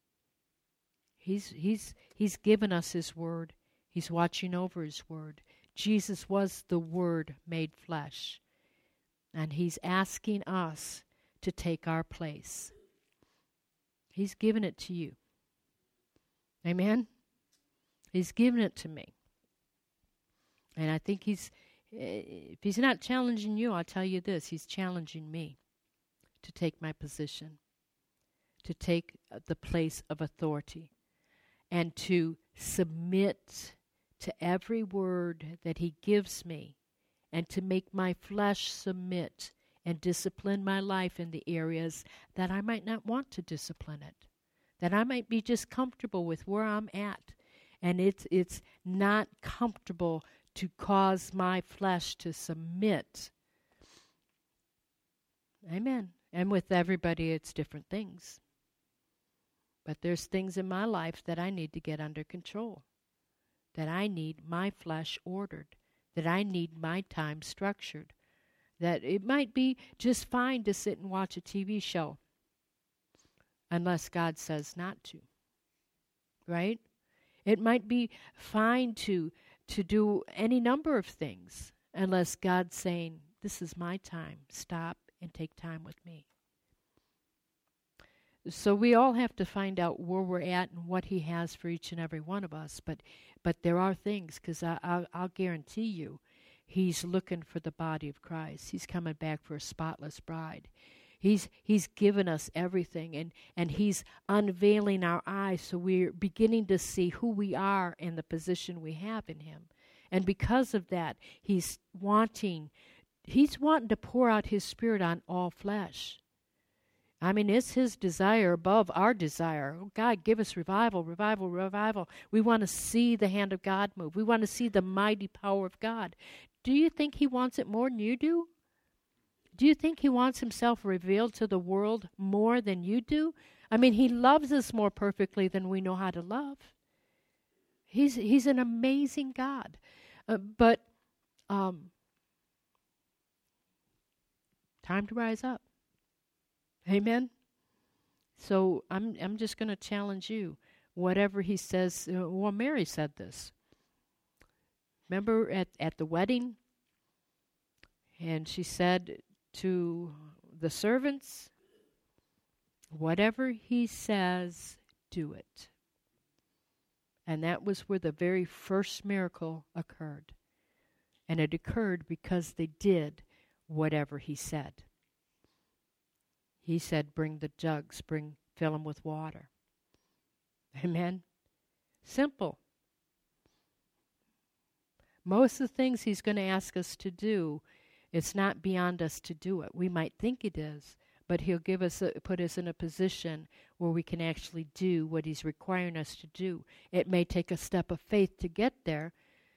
[SPEAKER 1] He's he's he's given us his word. He's watching over his word. Jesus was the Word made flesh. And he's asking us to take our place. He's given it to you. Amen? He's given it to me. And I think he's, if he's not challenging you, I'll tell you this, he's challenging me to take my position, to take the place of authority, and to submit to every word that he gives me, and to make my flesh submit and discipline my life in the areas that I might not want to discipline it, that I might be just comfortable with where I'm at, and it's it's not comfortable to cause my flesh to submit. Amen. And with everybody, it's different things. But there's things in my life that I need to get under control, that I need my flesh ordered, that I need my time structured, that it might be just fine to sit and watch a T V show unless God says not to, right? It might be fine to to do any number of things unless God's saying, this is my time, stop and take time with me. So we all have to find out where we're at and what he has for each and every one of us. But but there are things, because I'll, I'll guarantee you, he's looking for the body of Christ. He's coming back for a spotless bride. He's he's given us everything, and, and he's unveiling our eyes so we're beginning to see who we are and the position we have in him. And because of that, he's wanting, he's wanting to pour out his Spirit on all flesh. I mean, it's his desire above our desire. Oh, God, give us revival, revival, revival. We want to see the hand of God move. We want to see the mighty power of God. Do you think he wants it more than you do? Do you think he wants himself revealed to the world more than you do? I mean, he loves us more perfectly than we know how to love. He's he's an amazing God. Uh, but um, time to rise up. Amen? So I'm I'm just going to challenge you. Whatever he says, uh, well, Mary said this. Remember at, at the wedding? And she said to the servants, whatever he says, do it. And that was where the very first miracle occurred. And it occurred because they did whatever he said. He said, bring the jugs, bring, fill them with water. Amen? Simple. Most of the things he's going to ask us to do, it's not beyond us to do it. We might think it is, but he'll give us, a, put us in a position where we can actually do what he's requiring us to do. It may take a step of faith to get there.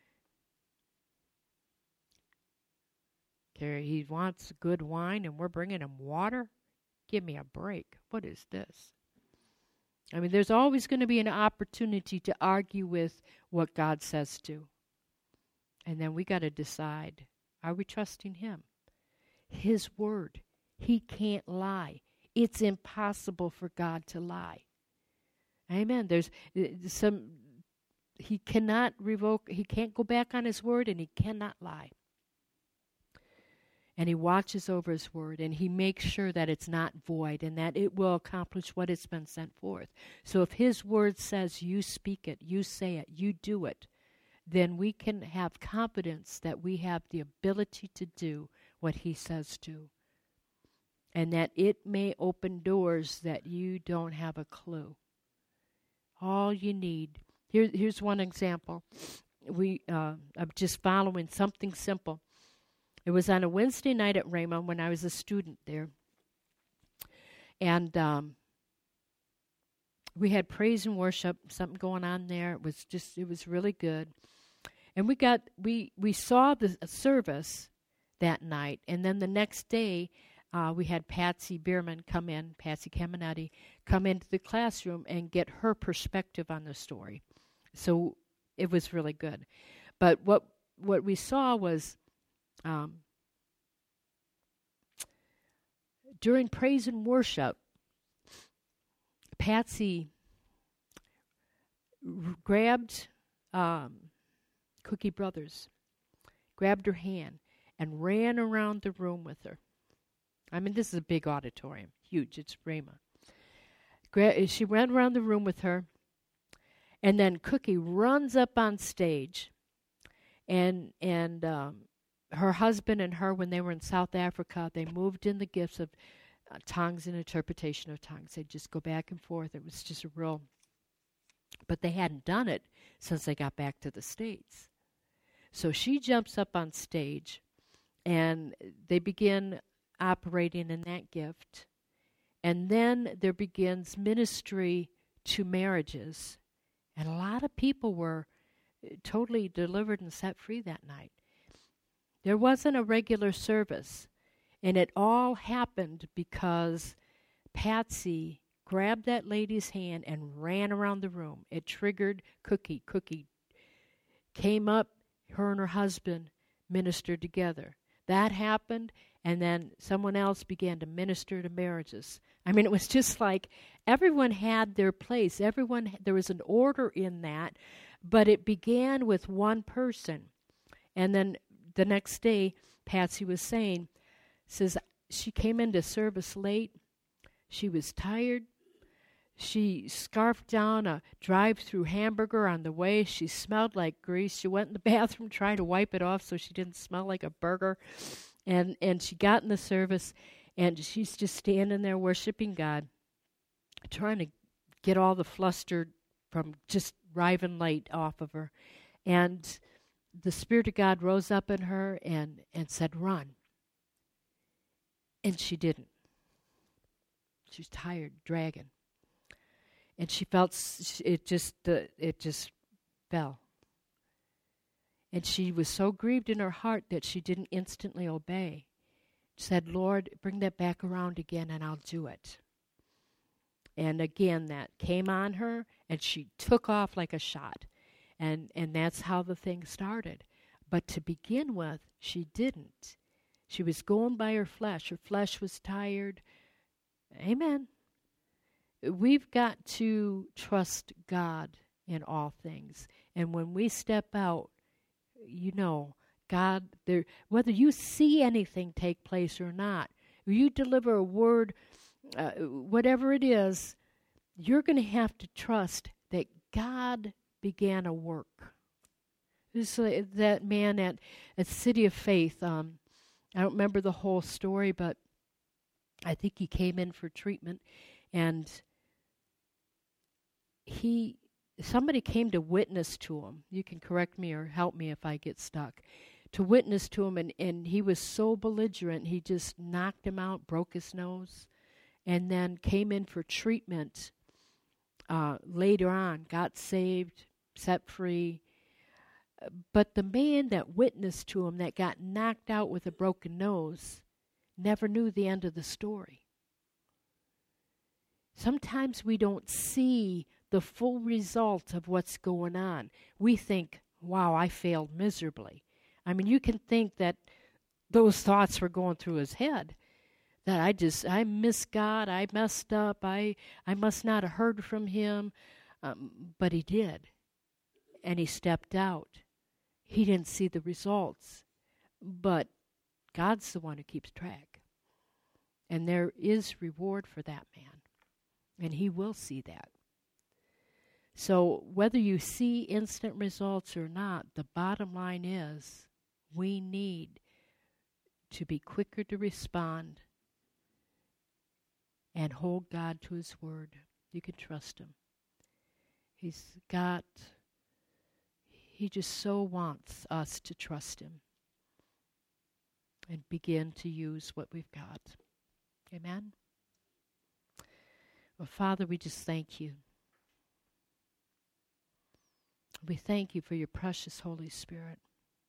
[SPEAKER 1] Okay, he wants good wine and we're bringing him water? Give me a break. What is this? I mean, there's always going to be an opportunity to argue with what God says to. And then we got to decide, are we trusting him? His word. He can't lie. It's impossible for God to lie. Amen. There's uh, some, he cannot revoke, he can't go back on his word, and he cannot lie. And he watches over his word, and he makes sure that it's not void and that it will accomplish what it's been sent forth. So if his word says you speak it, you say it, you do it, then we can have confidence that we have the ability to do what he says to. And that it may open doors that you don't have a clue. All you need. Here, here's one example. We uh, I'm just following something simple. It was on a Wednesday night at Rhema when I was a student there. And um, we had praise and worship, something going on there. It was just, it was really good. And we got, we, we saw the service that night. And then the next day, uh, we had Patsy Bierman come in, Patsy Caminetti, come into the classroom and get her perspective on the story. So it was really good. But what what we saw was, Um, during praise and worship, Patsy r- grabbed um, Cookie Brothers grabbed her hand, and ran around the room with her. I mean, this is a big auditorium, huge. It's Rhema. Gra- she ran around the room with her, and then Cookie runs up on stage, and and um, her husband and her, when they were in South Africa, they moved in the gifts of uh, tongues and interpretation of tongues. They'd just go back and forth. It was just a real, but they hadn't done it since they got back to the States. So she jumps up on stage, and they begin operating in that gift. And then there begins ministry to marriages. And a lot of people were totally delivered and set free that night. There wasn't a regular service. And it all happened because Patsy grabbed that lady's hand and ran around the room. It triggered Cookie. Cookie came up, her and her husband ministered together. That happened, and then someone else began to minister to marriages. I mean, it was just like everyone had their place. Everyone, there was an order in that, but it began with one person. And then the next day, Patsy was saying, says she came into service late. She was tired. She scarfed down a drive-through hamburger on the way. She smelled like grease. She went in the bathroom trying to wipe it off so she didn't smell like a burger. And and she got in the service, and she's just standing there worshiping God, trying to get all the fluster from just arriving late off of her. And the Spirit of God rose up in her and, and said, run. And she didn't. She was tired, dragging. And she felt it just uh, it just fell. And she was so grieved in her heart that she didn't instantly obey. She said, Lord, bring that back around again and I'll do it. And again, that came on her and she took off like a shot. And, and that's how the thing started. But to begin with, she didn't. She was going by her flesh. Her flesh was tired. Amen. We've got to trust God in all things. And when we step out, you know, God, there, whether you see anything take place or not, or you deliver a word, uh, whatever it is, you're going to have to trust that God began a work. This uh, that man at, at City of Faith, um, I don't remember the whole story, but I think he came in for treatment, and he somebody came to witness to him. You can correct me or help me if I get stuck. To witness to him, and, and he was so belligerent, he just knocked him out, broke his nose, and then came in for treatment uh, later on, got saved, set free. But the man that witnessed to him that got knocked out with a broken nose never knew the end of the story. Sometimes we don't see the full result of what's going on. We think, wow, I failed miserably. I mean, you can think that those thoughts were going through his head, that I just, I missed God, I messed up, I, I must not have heard from him. Um, but he did, and he stepped out. He didn't see the results, but God's the one who keeps track. And there is reward for that man, and he will see that. So whether you see instant results or not, the bottom line is we need to be quicker to respond and hold God to his word. You can trust him. He's got, he just so wants us to trust him and begin to use what we've got. Amen? Well, Father, we just thank you. We thank you for your precious Holy Spirit.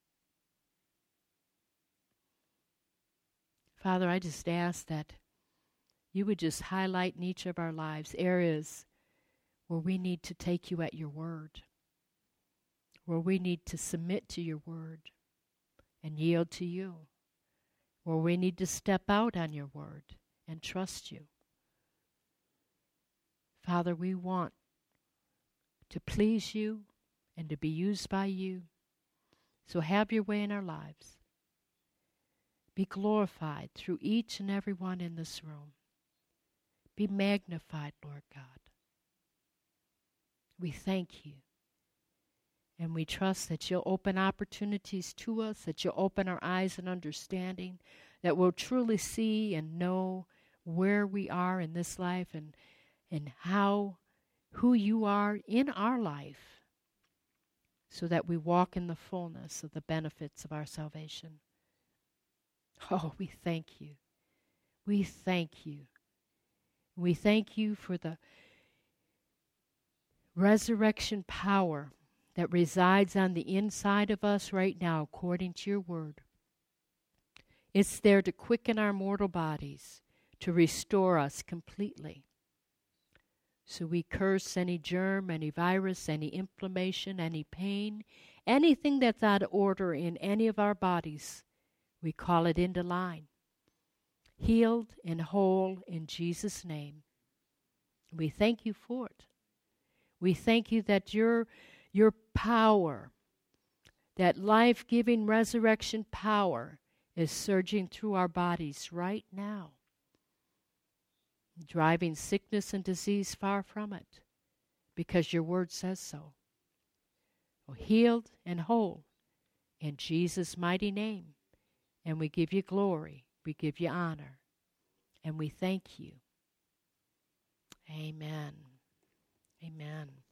[SPEAKER 1] Father, I just ask that you would just highlight in each of our lives areas where we need to take you at your word, where we need to submit to your word and yield to you, where we need to step out on your word and trust you. Father, we want to please you and to be used by you. So have your way in our lives. Be glorified through each and every one in this room. Be magnified, Lord God. We thank you. And we trust that you'll open opportunities to us, that you'll open our eyes and understanding, that we'll truly see and know where we are in this life and, and how, who you are in our life, so that we walk in the fullness of the benefits of our salvation. Oh, we thank you. We thank you. We thank you for the resurrection power that resides on the inside of us right now, according to your word. It's there to quicken our mortal bodies, to restore us completely. So we curse any germ, any virus, any inflammation, any pain, anything that's out of order in any of our bodies. We call it into line. Healed and whole in Jesus' name. We thank you for it. We thank you that your, your power, that life-giving resurrection power is surging through our bodies right now, driving sickness and disease far from it, because your word says so. Well, healed and whole in Jesus' mighty name. And we give you glory, we give you honor, and we thank you. Amen. Amen.